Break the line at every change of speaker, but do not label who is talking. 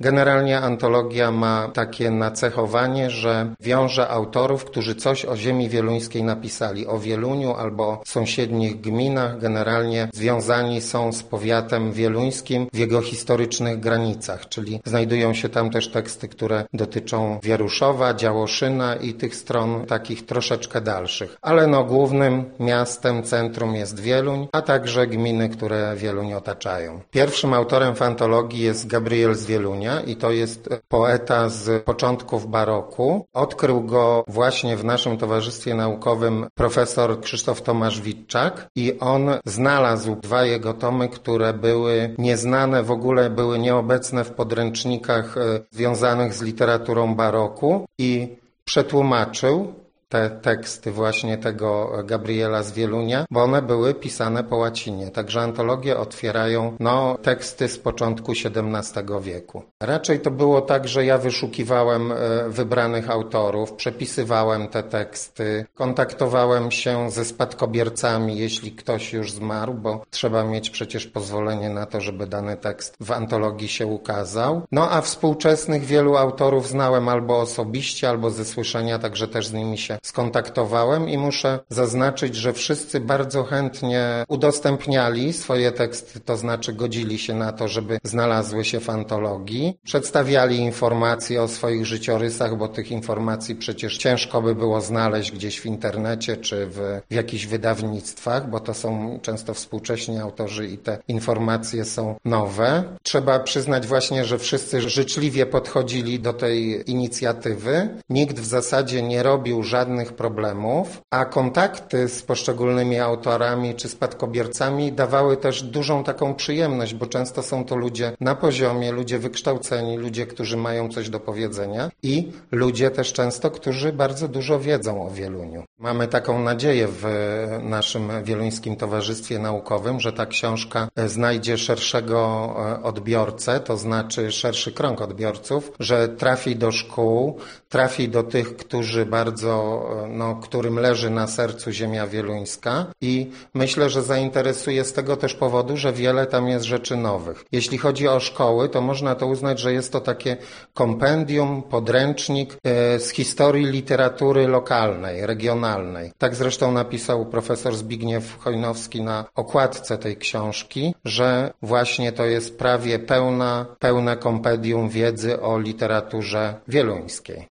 Generalnie antologia ma takie nacechowanie, że wiąże autorów, którzy coś o ziemi wieluńskiej napisali, o Wieluniu albo o sąsiednich gminach. Generalnie związani są z powiatem wieluńskim w jego historycznych granicach, czyli znajdują się tam też teksty, które dotyczą Wieruszowa, Działoszyna i tych stron takich troszeczkę dalszych. Ale głównym miastem, centrum jest Wieluń, a także gminy, które Wieluń otaczają. Pierwszym autorem w antologii jest Gabriel z Wielunia i to jest poeta z początków baroku. Odkrył go właśnie w naszym towarzystwie naukowym profesor Krzysztof Tomasz Witczak i on znalazł 2 jego tomy, które były nieznane, w ogóle były nieobecne w podręcznikach związanych z literaturą baroku i przetłumaczył te teksty właśnie tego Gabriela z Wielunia, bo one były pisane po łacinie. Także antologię otwierają teksty z początku XVII wieku. Raczej to było tak, że ja wyszukiwałem wybranych autorów, przepisywałem te teksty, kontaktowałem się ze spadkobiercami, jeśli ktoś już zmarł, bo trzeba mieć przecież pozwolenie na to, żeby dany tekst w antologii się ukazał. A współczesnych wielu autorów znałem albo osobiście, albo ze słyszenia, także też z nimi się skontaktowałem i muszę zaznaczyć, że wszyscy bardzo chętnie udostępniali swoje teksty, to znaczy godzili się na to, żeby znalazły się w antologii. Przedstawiali informacje o swoich życiorysach, bo tych informacji przecież ciężko by było znaleźć gdzieś w internecie czy w jakichś wydawnictwach, bo to są często współcześni autorzy i te informacje są nowe. Trzeba przyznać właśnie, że wszyscy życzliwie podchodzili do tej inicjatywy. Nikt w zasadzie nie robił żadnych problemów, a kontakty z poszczególnymi autorami czy spadkobiercami dawały też dużą taką przyjemność, bo często są to ludzie na poziomie, ludzie wykształceni, ludzie, którzy mają coś do powiedzenia i ludzie też często, którzy bardzo dużo wiedzą o Wieluniu. Mamy taką nadzieję w naszym Wieluńskim Towarzystwie Naukowym, że ta książka znajdzie szerszego odbiorcę, to znaczy szerszy krąg odbiorców, że trafi do szkół, trafi do tych, którzy którym leży na sercu ziemia wieluńska i myślę, że zainteresuje z tego też powodu, że wiele tam jest rzeczy nowych. Jeśli chodzi o szkoły, to można to uznać, że jest to takie kompendium, podręcznik z historii literatury lokalnej, regionalnej. Tak zresztą napisał profesor Zbigniew Chojnowski na okładce tej książki, że właśnie to jest prawie pełne kompendium wiedzy o literaturze wieluńskiej.